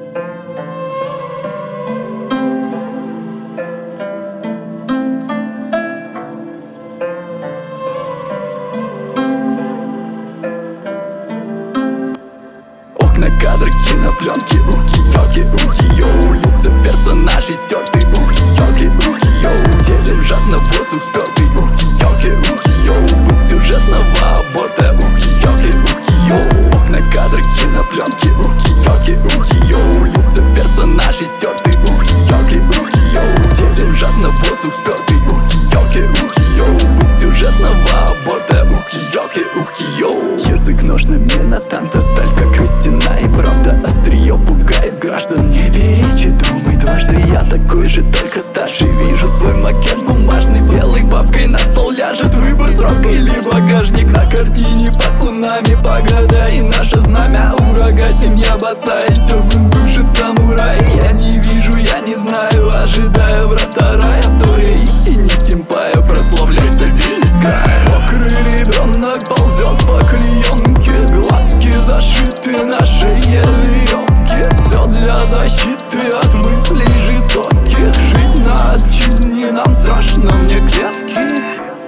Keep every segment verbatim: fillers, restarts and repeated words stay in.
Окна, кадры, кинопленки, ухи, йоки, ухи, йоу. Лица персонажей стерты, ухи, йоки, ухи, йоу. Делим жадно воздух спертый, ухи, йоки, ухи, йоу. Быт сюжетного аборта, ухи, йоки, ухи, йоу. Окна, кадры, кинопленки, ухи, йоки, ухи, йоу. Лица персонажей стерты, ухи, йоки, ухи, йоу. Делим жадно воздух спертый, ухи, йоки, ухи, йоу. Быт сюжетного аборта, ухи, йоки, ухи, йоу. Язык ножными натанта, сталь как костяная правда. Острие пугает граждан, не перечи, думай дважды. Я такой же, только старший. Вижу свой макет бумажный, белой бабкой на стол ляжет. Выбор срок или багажник. На картине под цунами погода и наше знамя. Урага, семья босая, сёгун душит самурай. Я не вижу, я не знаю, ожидаю врата рая. Вторя истине симпая, прославляй стабильность края. Мокрый ребенок ползет по клеенке, глазки зашиты на шее веревки. Все для защиты от мыслей жестоких. Жить на отчизне нам страшно, мне клетки.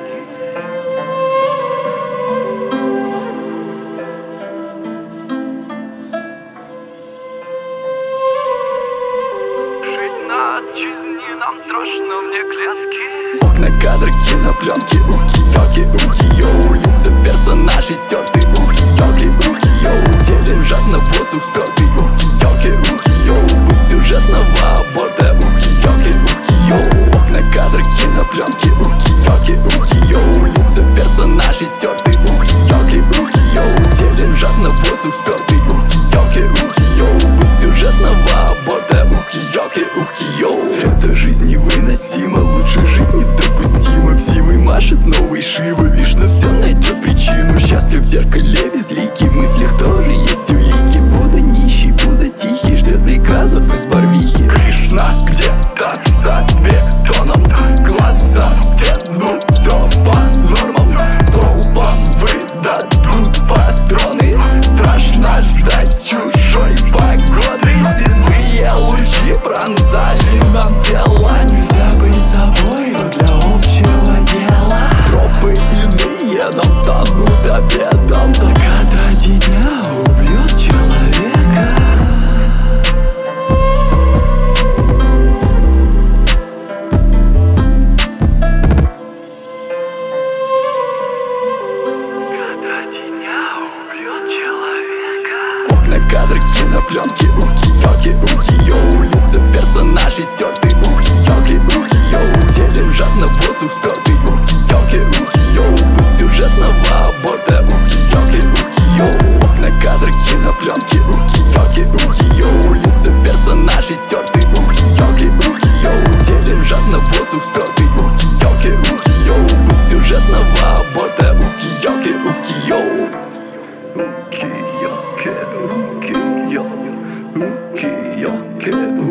Жить на отчизне нам страшно, мне клетки. Окна, кадры, кинопленки, ухи, йоки, ухи, йоу. Лица персонажей стерты, ухи, йоки, ухи, йоу. Делим жадно воздух спертый, ухи, йоки, ухи, йоу. Быт сюжетного аборта, ухи, йоки, ухи, йоу. Окна, кадры, кинопленки, ухи, йоки, ухи, йоу. Лица персонажей стерты, ухи, йоки, ухи, йоу. Делим жадно воздух спертый, ухи, йоки, ухи, йоу. Быт сюжетного аборта, ухи, йоки, ухи, йоу. Эта жизнь невыносима, лучше жить недопустимо. Псивый машет новый Шива, вишна всем найдет причину. Счастлив в зеркале безликий, в мыслях тоже есть улики. Будда нищий, Будда тихий, ждет приказов из Барвихи. Кришна где-то за бетоном, глаза в стену, все по нормам. Толпам выдадут патроны, страшно ждать чужой погоды. Седые лучи пронзали нам тела. Нельзя быть собой для общего дела. Тропы иные нам станут обедом. Закат ради дня убьет человека. Закат ради дня убьет человека. Окна, кадры, кинопленки, ухи, йоки, ухи, йоу. Лица персонажей стерты, ухи, йоки, ухи, йоу. Делим жадно воздух спертый, ухи, йоки, ухи, йоу. Быт сюжетного аборта, ухи, йоки, ухи, йоу. Окна, кадры, кинопленки, ухи, йоки, ухи, йоу. Лица персонажей стерты, ухи, йоки, ухи, йоу. Делим жадно воздух спертый, ухи, йоки, ухи, йоу. Быт сюжетного аборта, ухи, йоки, ухи, йоу. Ухи, йоки, ухи, йоу. Ухи, йоки,